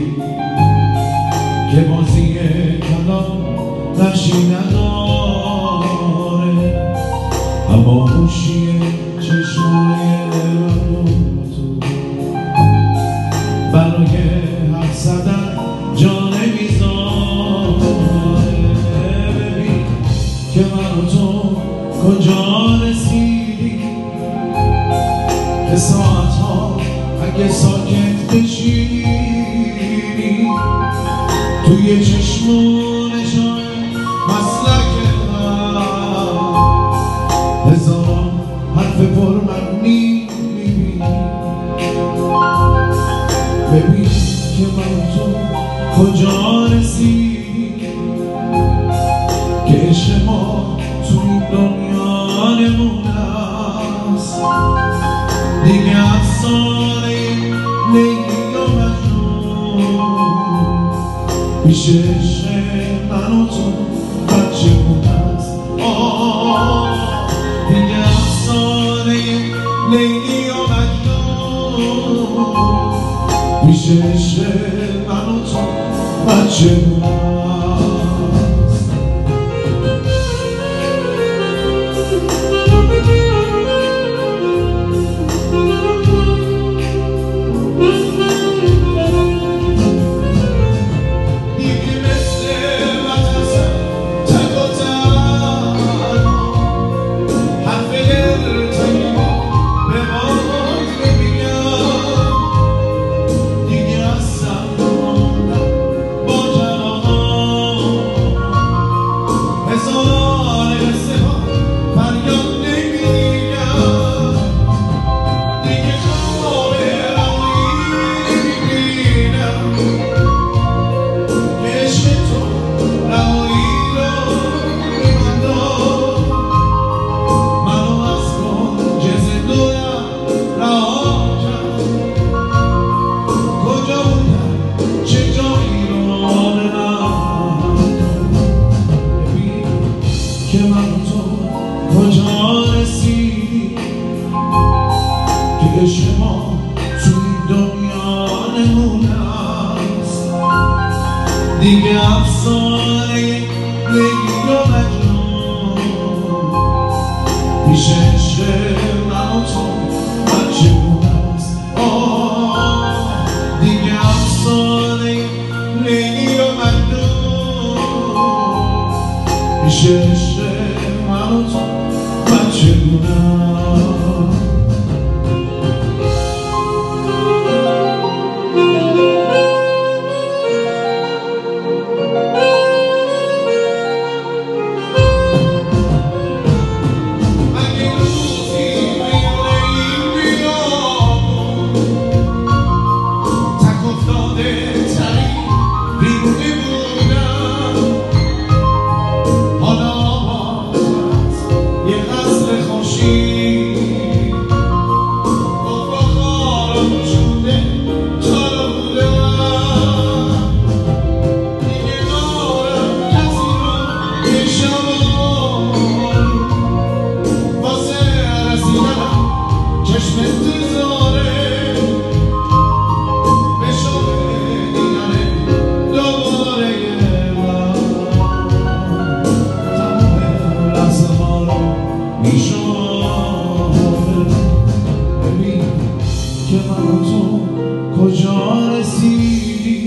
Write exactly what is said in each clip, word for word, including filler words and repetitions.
که بازی کلام نقشی نداره، اما خوشی چشمای تو برای حرف زدن جا نمیذاره. ببین که من و تو کجا رسیدی، که ساعتها اگه ساکت بشینی توی چشمونشان مسلک من هزاران حرف پر مبنی میبینی. ببین که من و تو کجا رسیدی، که عشق ما توی دنیا نمونه است دیگه. افسانه لیلی و مجنون میشه عشق من و تو بچه بوده است. دیگه افسانه لیلی و مجنون میشه عشق من و تو بچه بوده است. که من و تو کجا رسیدی، که عشق ما توی دنیا نمونه است دیگه. افسانه لیلی و مجنون میشه عشق من و تو بچه بوده است. دیگه افسانه لیلی و مجنون میشه عشق من و تو بچه بودم. اگه روزی میونه این بیامون تک افتاده تری بیرونی بودم، حالا یه قصر خوشی با خارم شده چارا بودم. دیگه دارم کسی رو یه شبان واسه رسیدنم چشم انتظاره به شب دیدن دوباره من. تمام لحظه ها رو میشماره. ببین که من و تو کجا رسیدی،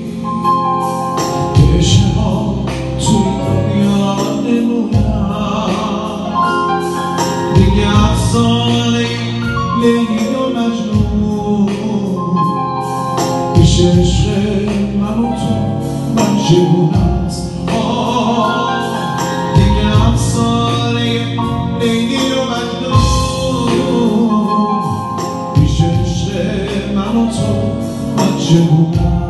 که عشق ما توی دنیا نمونه است دیگه. افسانه لیلی و مجنون میشه عشق من و تو بچه بوده است. دیگه افسانه لیلی و مجنون میشه عشق من و تو بچه بوده است.